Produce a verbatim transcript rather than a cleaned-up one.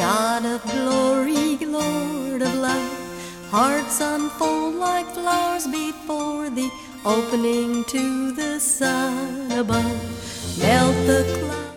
God of glory, Lord of love, hearts unfold like flowers before thee, opening to the sun above. Melt the clouds.